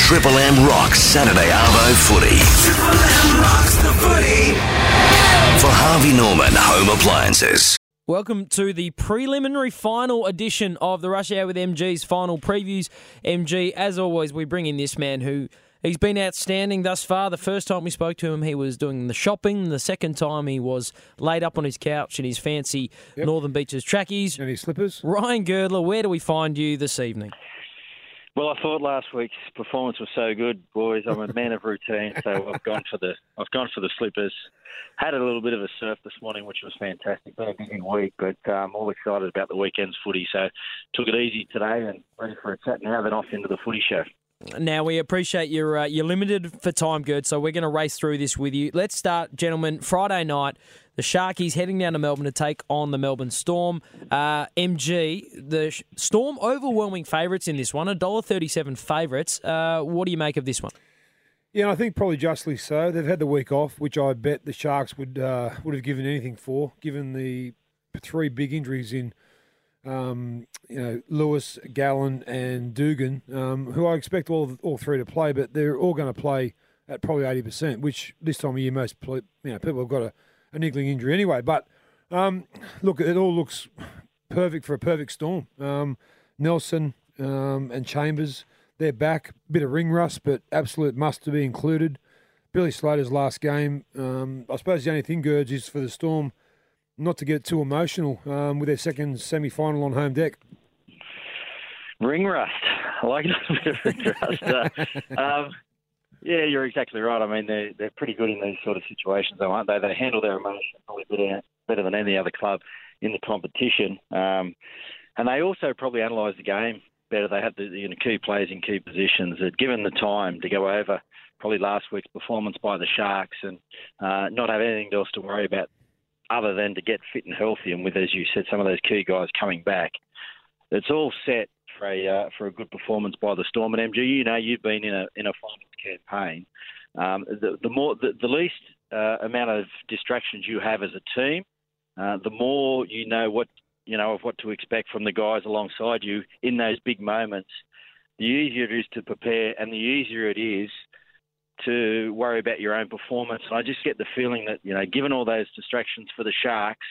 Triple M rocks Saturday Arvo footy. Triple M rocks the footy. For Harvey Norman Home Appliances. Welcome to the preliminary final edition of the Rush Hour with MG's final previews. MG, as always, we bring in this man who he's been outstanding thus far. The first time we spoke to him, he was doing the shopping. The second time, he was laid up on his couch in his fancy Northern Beaches trackies. And his slippers. Ryan Girdler, where do we find you this evening? Well, I thought last week's performance was so good, boys. I'm a man of routine, so I've gone for the slippers. Had a little bit of a surf this morning, which was fantastic. Been a busy week, but I'm all excited about the weekend's footy. So took it easy today and ready for a chat now. Then off into the footy show. Now, we appreciate you're limited for time, Gerd, so we're going to race through this with you. Let's start, gentlemen. Friday night, the Sharkies heading down to Melbourne to take on the Melbourne Storm. MG, the Storm overwhelming favourites in this one, $1.37 favourites. What do you make of this one? Yeah, I think probably justly so. They've had the week off, which I bet the Sharks would have given anything for, given the three big injuries in Lewis, Gallen and Dugan, who I expect all three to play, but they're all going to play at probably 80%, which this time of year most people have got a niggling injury anyway. But look, it all looks perfect for a perfect Storm. Nelson and Chambers, they're back. Bit of ring rust, but absolute must to be included. Billy Slater's last game. I suppose the only thing, Gerds, is for the Storm not to get too emotional with their second semi-final on home deck. Ring rust. I like a bit of ring rust. Yeah, you're exactly right. I mean, they're pretty good in these sort of situations, though, aren't they? They handle their emotions probably better than any other club in the competition. And they also probably analyse the game better. They had the key players in key positions. That given the time to go over probably last week's performance by the Sharks and not have anything else to worry about other than to get fit and healthy, and with, as you said, some of those key guys coming back, it's all set for a good performance by the Storm. And MG, you've been in a finals campaign. The least amount of distractions you have as a team, the more you know of what to expect from the guys alongside you in those big moments. The easier it is to prepare, and the easier it is to worry about your own performance. And I just get the feeling that, given all those distractions for the Sharks,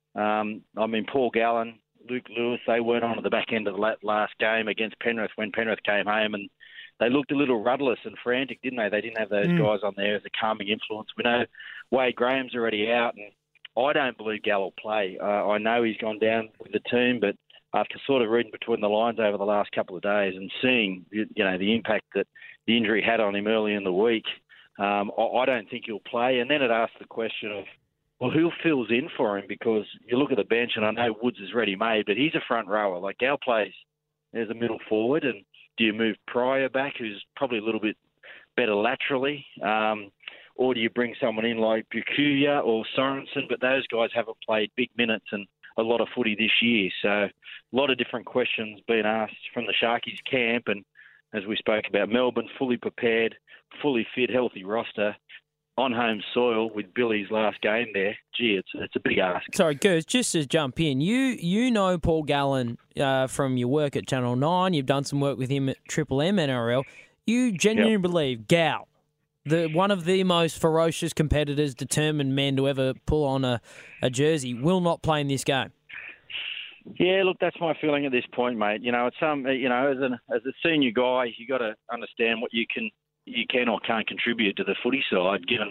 Paul Gallen, Luke Lewis, they weren't on at the back end of the last game against Penrith when Penrith came home, and they looked a little rudderless and frantic, didn't they? They didn't have those guys on there as a calming influence. We know Wade Graham's already out, and I don't believe Gal will play. I know he's gone down with the team, but after sort of reading between the lines over the last couple of days and seeing, the impact that the injury had on him early in the week, I don't think he'll play. And then it asks the question of, well, who fills in for him? Because you look at the bench, and I know Woods is ready-made, but he's a front rower. Like, Gal plays as a middle forward, and do you move Pryor back, who's probably a little bit better laterally, or do you bring someone in like Bukuya or Sorensen? But those guys haven't played big minutes and a lot of footy this year. So a lot of different questions being asked from the Sharkies camp. And as we spoke about, Melbourne fully prepared, fully fit, healthy roster on home soil with Billy's last game there. Gee, it's a big ask. Sorry, Gers, just to jump in, you know Paul Gallen from your work at Channel 9. You've done some work with him at Triple M NRL. You genuinely believe Gal, one of the most ferocious competitors, determined men to ever pull on a jersey, will not play in this game? Yeah, look, that's my feeling at this point, mate. It's as a senior guy, you got to understand what you can or can't contribute to the footy side, given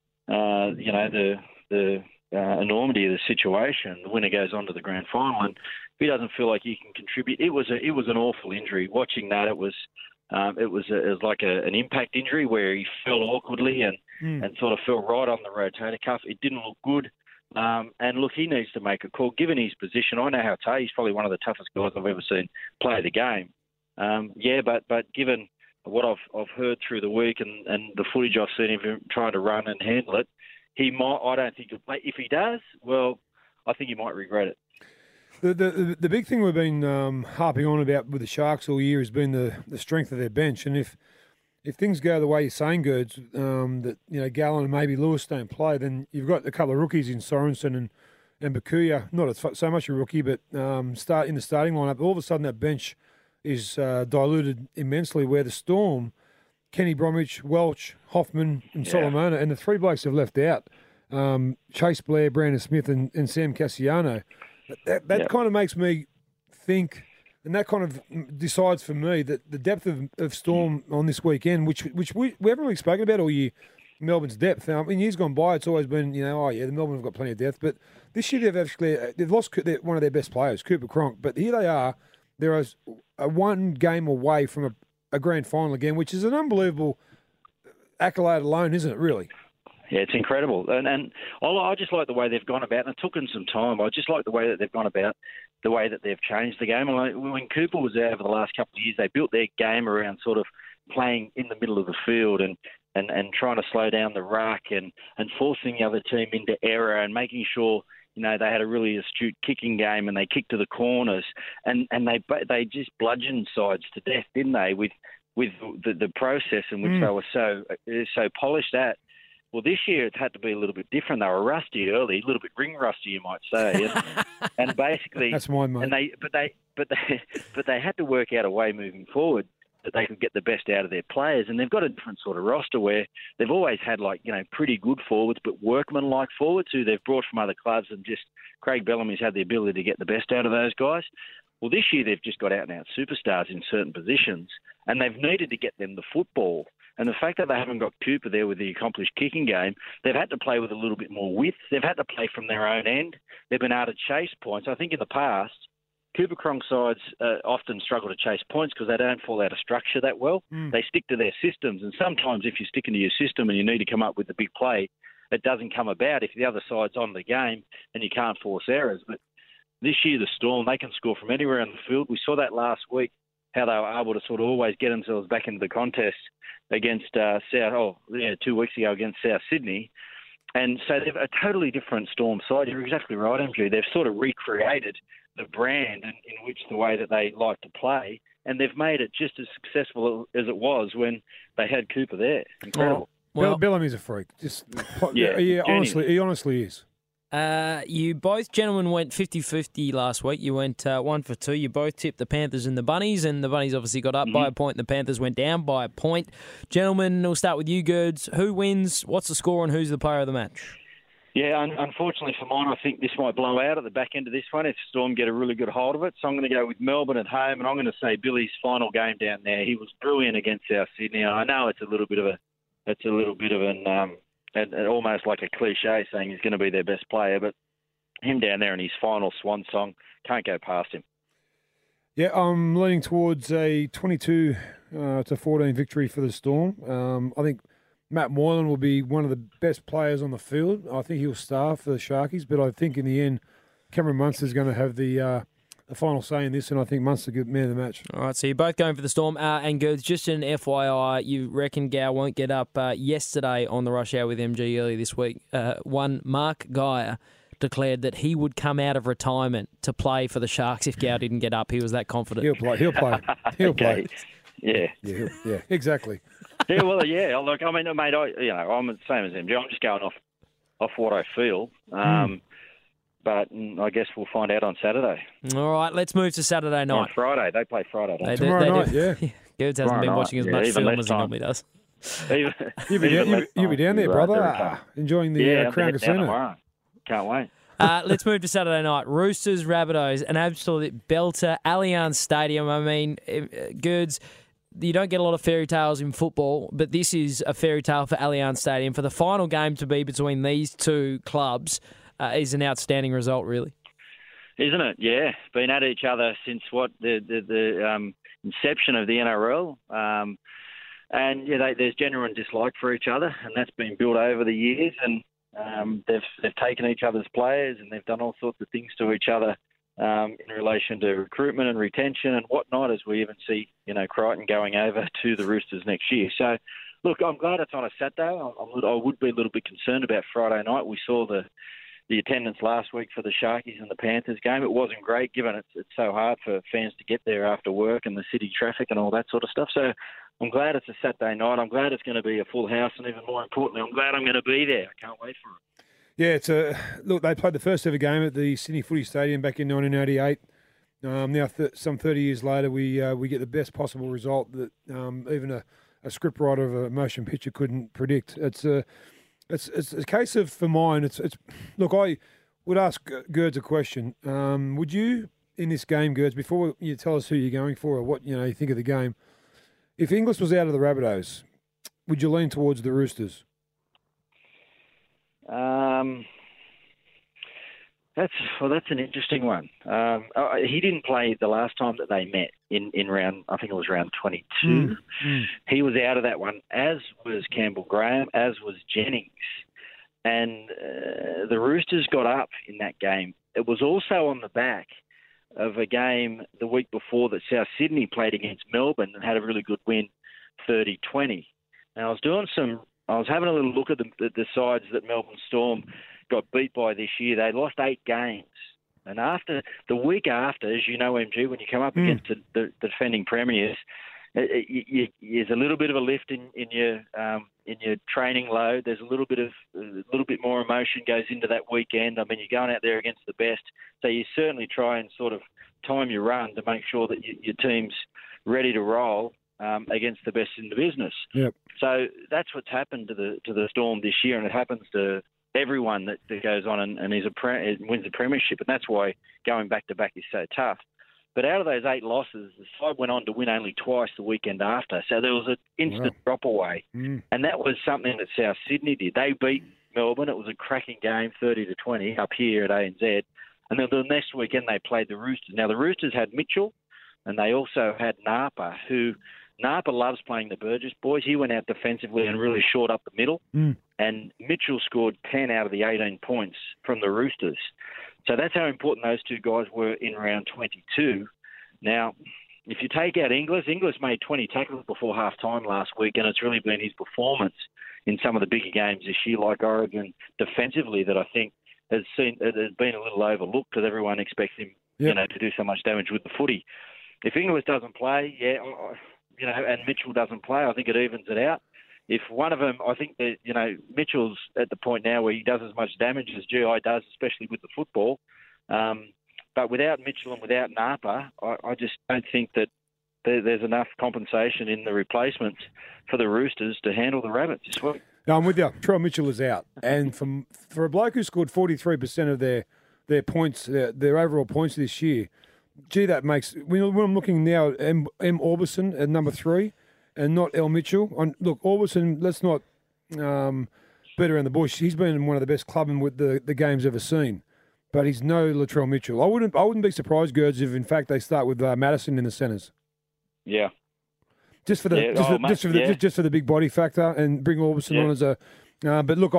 the enormity of the situation. The winner goes on to the grand final, and if he doesn't feel like he can contribute, it was an awful injury. Watching that, it was like an impact injury where he fell awkwardly and sort of fell right on the rotator cuff. It didn't look good. And look, he needs to make a call. Given his position, I know how tough. He's probably one of the toughest guys I've ever seen play the game. But given what I've heard through the week and the footage I've seen of him trying to run and handle it, I don't think he'll play. If he does, well, I think he might regret it. The big thing we've been harping on about with the Sharks all year has been the strength of their bench. And if things go the way you're saying, Gerds, that Gallen and maybe Lewis don't play, then you've got a couple of rookies in Sorensen and Bukuya, not so much a rookie, but start in the starting lineup. All of a sudden that bench is diluted immensely, where the Storm, Kenny Bromwich, Welch, Hoffman, and Solomona, and the three blokes have left out, Chase Blair, Brandon Smith, and Sam Cassiano. That kind of makes me think, and that kind of decides for me that the depth of Storm on this weekend, which we haven't really spoken about all year, Melbourne's depth. In years gone by, it's always been, the Melbourne have got plenty of depth, but this year they've lost one of their best players, Cooper Cronk, but here they are. They're a one game away from a grand final again, which is an unbelievable accolade alone, isn't it, really? Yeah, it's incredible. And I just like the way they've gone about, and it took them some time. I just like the way that they've gone about, the way that they've changed the game. When Cooper was there over the last couple of years, they built their game around sort of playing in the middle of the field and trying to slow down the ruck and forcing the other team into error and making sure, they had a really astute kicking game and they kicked to the corners and they just bludgeoned sides to death, didn't they, with the process in which they were so polished at. Well, this year it had to be a little bit different. They were rusty early, a little bit ring rusty, you might say, and basically that's mine, mate. And but they had to work out a way moving forward that they could get the best out of their players, and they've got a different sort of roster where they've always had pretty good forwards, but workman-like forwards who they've brought from other clubs, and just Craig Bellamy's had the ability to get the best out of those guys. Well, this year they've just got out-and-out superstars in certain positions, and they've needed to get them the football. And the fact that they haven't got Cooper there with the accomplished kicking game, they've had to play with a little bit more width. They've had to play from their own end. They've been able to chase points. I think in the past, Cooper Cronk sides often struggle to chase points because they don't fall out of structure that well. They stick to their systems, and sometimes if you're sticking to your system and you need to come up with the big play, it doesn't come about if the other side's on the game and you can't force errors. But this year, the Storm, they can score from anywhere on the field. We saw that last week, how they were able to sort of always get themselves back into the contest against 2 weeks ago against South Sydney. And so they've a totally different Storm side. You're exactly right, MG. They've sort of recreated the brand in which the way that they like to play, and they've made it just as successful as it was when they had Cooper there. Incredible. Well, Bellamy's a freak. Honestly, he honestly is. You both gentlemen went 50-50 last week. You went 1 for 2. You both tipped the Panthers and the Bunnies, and the Bunnies obviously got up by a point, and the Panthers went down by a point. Gentlemen, we'll start with you, Gerds. Who wins? What's the score, and who's the player of the match? Yeah, unfortunately for mine, I think this might blow out at the back end of this one if Storm get a really good hold of it. So I'm going to go with Melbourne at home, and I'm going to say Billy's final game down there. He was brilliant against South Sydney. I know it's a little bit of an almost like a cliche saying he's going to be their best player, but him down there in his final swan song, can't go past him. Yeah, I'm leaning towards a 22-14 victory for the Storm. I think Matt Moylan will be one of the best players on the field. I think he'll star for the Sharkies, but I think in the end, Cameron Munster's going to have the final say in this, and I think Munster good man of the match. All right, so you're both going for the Storm. And Gerds, just an FYI, you reckon Gow won't get up yesterday on the Rush Hour with MG early this week. One Mark Geyer declared that he would come out of retirement to play for the Sharks if Gow didn't get up. He was that confident. He'll play. He'll play. Yeah. Yeah, exactly. Yeah, well, yeah. Look, I mean, mate, I'm the same as MG. I'm just going off what I feel. But I guess we'll find out on Saturday. All right, let's move to Saturday night. On Friday. They play Friday. Tomorrow night, yeah. Gerds hasn't been watching as much film as he normally does. You'll be down there, brother, enjoying the Crown Casino. Tomorrow. Can't wait. Let's move to Saturday night. Roosters, Rabbitohs, an absolute belter. Allianz Stadium. I mean, Gerds, you don't get a lot of fairy tales in football, but this is a fairy tale for Allianz Stadium. For the final game to be between these two clubs is an outstanding result, really. Isn't it? Yeah. Been at each other since the inception of the NRL. And there's genuine dislike for each other, and that's been built over the years. And they've taken each other's players, and they've done all sorts of things to each other in relation to recruitment and retention and whatnot, as we even see, Crichton going over to the Roosters next year. So, look, I'm glad it's on a Saturday. I would be a little bit concerned about Friday night. We saw the attendance last week for the Sharkies and the Panthers game. It wasn't great, given it's so hard for fans to get there after work and the city traffic and all that sort of stuff. So I'm glad it's a Saturday night. I'm glad it's going to be a full house, and even more importantly, I'm glad I'm going to be there. I can't wait for it. Yeah, look, they played the first ever game at the Sydney Footy Stadium back in 1988. Now, some 30 years later, we get the best possible result that even a scriptwriter of a motion picture couldn't predict. It's a case of, for mine, it's look, I would ask Gerds a question. Would you, in this game, Gerds, before you tell us who you're going for or what you think of the game, if Inglis was out of the Rabbitohs, would you lean towards the Roosters? That's an interesting one. He didn't play the last time that they met in round, I think it was round 22. He was out of that one, as was Campbell Graham, as was Jennings. And the Roosters got up in that game. It was also on the back of a game the week before that South Sydney played against Melbourne and had a really good win, 30-20. Now, I was having a little look at the sides that Melbourne Storm got beat by this year. They lost 8 games. And after the week after, as you know, MG, when you come up against the defending premiers, there's a little bit of a lift in your training load. There's a little bit more emotion goes into that weekend. I mean, you're going out there against the best, so you certainly try and sort of time your run to make sure that your team's ready to roll against the best in the business. Yep. So that's what's happened to the Storm this year, and it happens to everyone that goes on and wins the premiership, and that's why going back to back is so tough. But out of those 8 losses, the side went on to win only twice the weekend after. So there was an instant drop away. And that was something that South Sydney did. They beat Melbourne. It was a cracking game, 30-20, up here at ANZ. And then the next weekend they played the Roosters. Now, the Roosters had Mitchell, and they also had Napa, who Napa loves playing the Burgess boys. He went out defensively and really shored up the middle. And Mitchell scored 10 out of the 18 points from the Roosters. So that's how important those two guys were in round 22. Now, if you take out Inglis made 20 tackles before half-time last week, and it's really been his performance in some of the bigger games this year, like Origin, defensively, that I think has been a little overlooked because everyone expects him to do so much damage with the footy. If Inglis doesn't play, and Mitchell doesn't play, I think it evens it out. If one of them, I think that, Mitchell's at the point now where he does as much damage as GI does, especially with the football. But without Mitchell and without Napa, I just don't think that there's enough compensation in the replacements for the Roosters to handle the Rabbits this week. No, I'm with you. Troy Mitchell is out. And for a bloke who scored 43% of their points, their overall points this year, gee, that makes... When I'm looking now, M. Orbison at number 3, and not El Mitchell. Look, Orbison, let's not beat around the bush. He's been one of the best clubmen with the game's ever seen. But he's no Latrell Mitchell. I wouldn't be surprised, Gerds, if in fact they start with Madison in the centres. Yeah. Just for the big body factor and bring Orbison on as a. But look,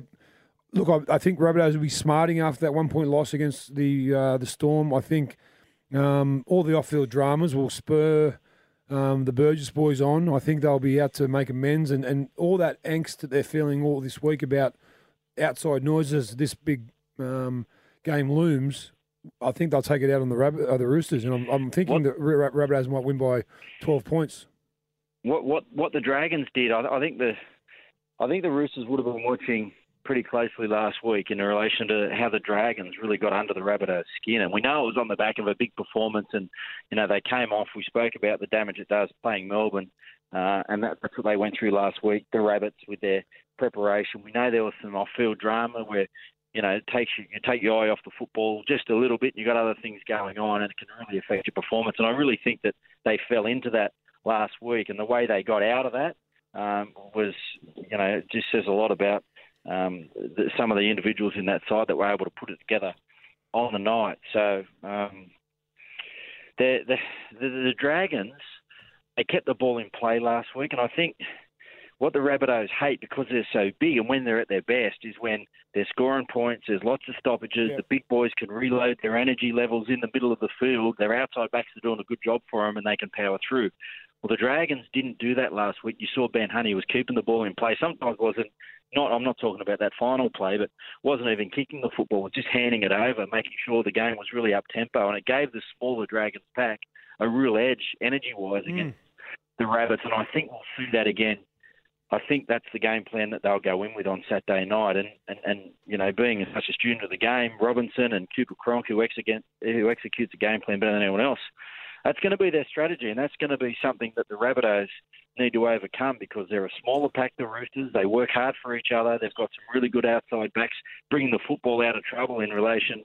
I think Rabbitohs will be smarting after that 1-point loss against the Storm. I think all the off-field dramas will spur the Burgess boys on. I think they'll be out to make amends, and all that angst that they're feeling all this week about outside noises. This big game looms. I think they'll take it out on the Roosters, and I'm thinking that Rabbitohs might win by 12 points. What the Dragons did, I think the Roosters would have been watching pretty closely last week in relation to how the Dragons really got under the Rabbitohs' skin, and we know it was on the back of a big performance, and they came off. We spoke about the damage it does playing Melbourne, and that's what they went through last week. The Rabbits with their preparation. We know there was some off-field drama where you take your eye off the football just a little bit, and you've got other things going on, and it can really affect your performance. And I really think that they fell into that last week, and the way they got out of that was, it just says a lot about some of the individuals in that side that were able to put it together on the night. So the Dragons, they kept the ball in play last week, and I think what the Rabbitohs hate, because they're so big and when they're at their best, is when they're scoring points, there's lots of stoppages, the big boys can reload their energy levels in the middle of the field, their outside backs are doing a good job for them and they can power through. Well, the Dragons didn't do that last week. You saw Ben Honey was keeping the ball in play. Sometimes I'm not talking about that final play, but wasn't even kicking the football, was just handing it over, making sure the game was really up-tempo, and it gave the smaller Dragons pack a real edge, energy-wise, against the Rabbits, and I think we'll see that again. I think that's the game plan that they'll go in with on Saturday night. And being such a student of the game, Robinson and Cooper Cronk, who executes a game plan better than anyone else, that's going to be their strategy, and that's going to be something that the Rabbitohs need to overcome because they're a smaller pack, the Roosters. They work hard for each other. They've got some really good outside backs, bringing the football out of trouble in relation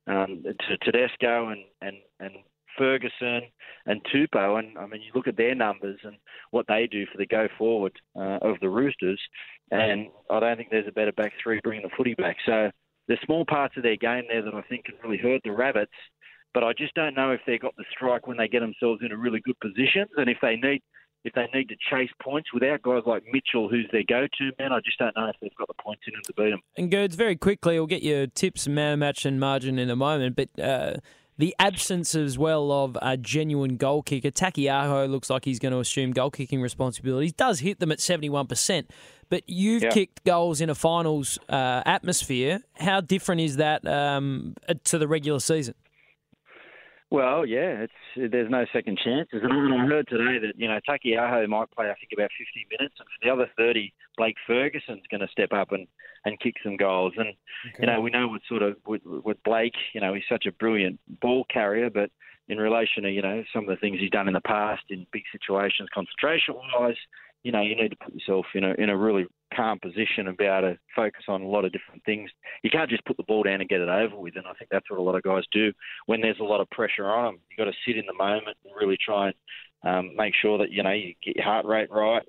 to Tedesco and Ferguson and Tupou. And, I mean, you look at their numbers and what they do for the go-forward of the Roosters, and I don't think there's a better back three bringing the footy back. So there's small parts of their game there that I think can really hurt the Rabbits, but I just don't know if they've got the strike when they get themselves in a really good positions, and if they need to chase points without guys like Mitchell, who's their go-to man, I just don't know if they've got the points in them to beat them. And Gerds, very quickly, we'll get your tips, man of match and margin in a moment, but the absence as well of a genuine goal kicker. Takiaho looks like he's going to assume goal-kicking responsibilities. Does hit them at 71%, but you've kicked goals in a finals atmosphere. How different is that to the regular season? Well, yeah, there's no second chances. And I heard today that, Takiaho might play, I think, about 50 minutes. And for the other 30, Blake Ferguson's going to step up and kick some goals. And, we know what sort of, with Blake, he's such a brilliant ball carrier, but in relation to, some of the things he's done in the past in big situations, concentration-wise, you need to put yourself in a really calm position and be able to focus on a lot of different things. You can't just put the ball down and get it over with, and I think that's what a lot of guys do when there's a lot of pressure on them. You've got to sit in the moment and really try and make sure that, you get your heart rate right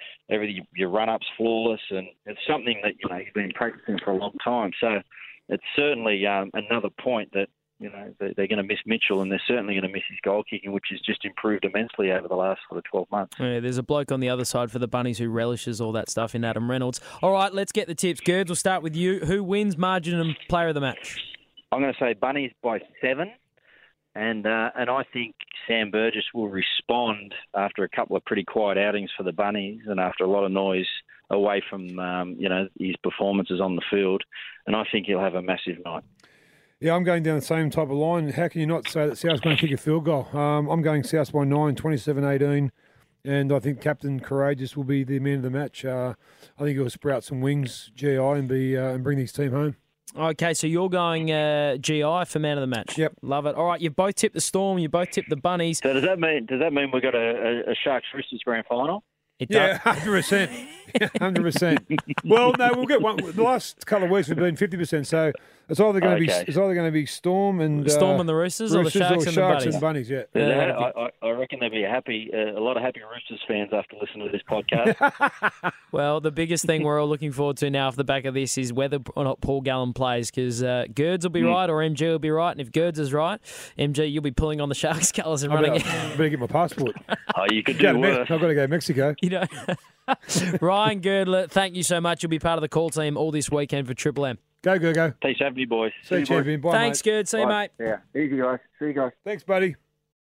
and your run-up's flawless, and it's something that, you've been practicing for a long time. So it's certainly another point that, they're going to miss Mitchell, and they're certainly going to miss his goal kicking, which has just improved immensely over the last 12 months. Yeah, there's a bloke on the other side for the Bunnies who relishes all that stuff in Adam Reynolds. All right, let's get the tips. Gerds, we'll start with you. Who wins, margin and player of the match? I'm going to say Bunnies by 7, and I think Sam Burgess will respond after a couple of pretty quiet outings for the Bunnies and after a lot of noise away from his performances on the field, and I think he'll have a massive night. Yeah, I'm going down the same type of line. How can you not say that South's going to kick a field goal? I'm going South by 9, 27-18, and I think Captain Courageous will be the man of the match. I think he'll sprout some wings, GI, and bring his team home. Okay, so you're going GI for man of the match. Yep. Love it. All right, you both tipped the Storm, you both tipped the Bunnies. So does that mean we've got a Sharks Roosters grand final? Yeah, 100%. 100%. Well, no, we'll get one. The last couple of weeks we've been 50%, so it's either going to be Storm and the Roosters or the Sharks and the Bunnies. Yeah. I reckon there'll be a lot of happy Roosters fans after listening to this podcast. Well, the biggest thing we're all looking forward to now off the back of this is whether or not Paul Gallen plays, because Gerds will be right or MG will be right, and if Gerds is right, MG, you'll be pulling on the Sharks colours and running. I better get my passport. Oh, you could do worse. I've got to go to Mexico. Ryan Girdler, thank you so much. You'll be part of the call team all this weekend for Triple M. Go. Thanks for having me, boys. See you, champion. Bye, Thanks, mate. Gerd. See you, mate. Yeah, easy, guys. See you guys. Thanks, buddy.